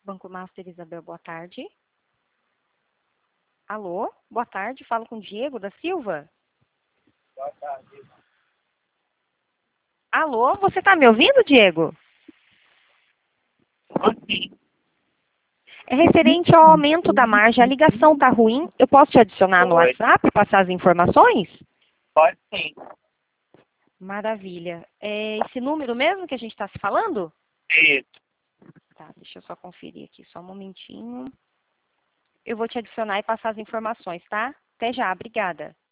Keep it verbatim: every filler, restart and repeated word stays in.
Banco Master, Isabel, boa tarde. Alô, boa tarde, falo com o Diego da Silva. Boa tarde. Alô, você está me ouvindo, Diego? Sim. É referente ao aumento da margem, a ligação está ruim. Eu posso te adicionar no Oi. WhatsApp e passar as informações? Pode sim. Maravilha. É esse número mesmo que a gente está se falando? Isso. Tá, deixa eu só conferir aqui, só um momentinho. Eu vou te adicionar e passar as informações, tá? Até já, obrigada.